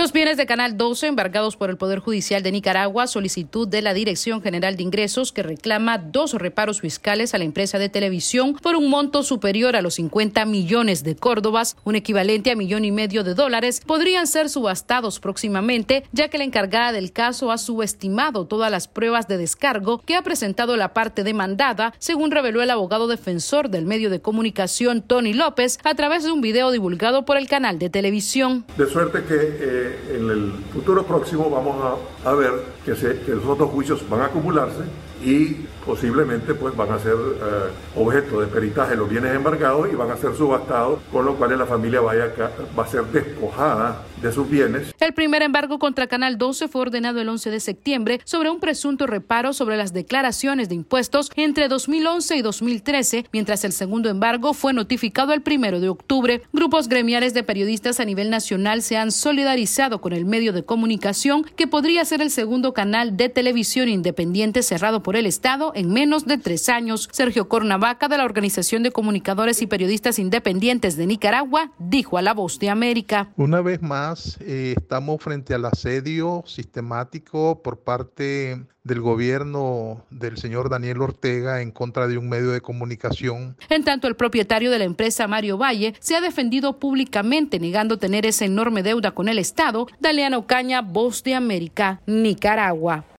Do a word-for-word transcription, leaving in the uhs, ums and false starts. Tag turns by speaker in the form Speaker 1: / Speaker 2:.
Speaker 1: Los bienes de Canal doce embargados por el Poder Judicial de Nicaragua, solicitud de la Dirección General de Ingresos que reclama dos reparos fiscales a la empresa de televisión por un monto superior a los cincuenta millones de córdobas, un equivalente a millón y medio de dólares, podrían ser subastados próximamente, ya que la encargada del caso ha subestimado todas las pruebas de descargo que ha presentado la parte demandada, según reveló el abogado defensor del medio de comunicación Tony López a través de un video divulgado por el canal de televisión.
Speaker 2: De suerte que eh, en el futuro próximo vamos a, a ver que, se, que los otros juicios van a acumularse y posiblemente pues van a ser eh, objeto de peritaje los bienes embargados y van a ser subastados, con lo cual la familia vaya a, va a ser despojada de sus bienes.
Speaker 1: El primer embargo contra Canal doce fue ordenado el once de septiembre sobre un presunto reparo sobre las declaraciones de impuestos entre dos mil once y dos mil trece, mientras el segundo embargo fue notificado el primero de octubre. Grupos gremiales de periodistas a nivel nacional se han solidarizado con el medio de comunicación, que podría ser el segundo canal de televisión independiente cerrado por el Estado en menos de tres años. Sergio Cornavaca, de la Organización de Comunicadores y Periodistas Independientes de Nicaragua, dijo a La Voz de América.
Speaker 3: Una vez más, eh, estamos frente al asedio sistemático por parte del gobierno del señor Daniel Ortega en contra de un medio de comunicación.
Speaker 1: En tanto, el propietario de la empresa, Mario Valle, se ha defendido públicamente negando tener esa enorme deuda con el Estado. Daliana Ocaña, Voz de América, Nicaragua.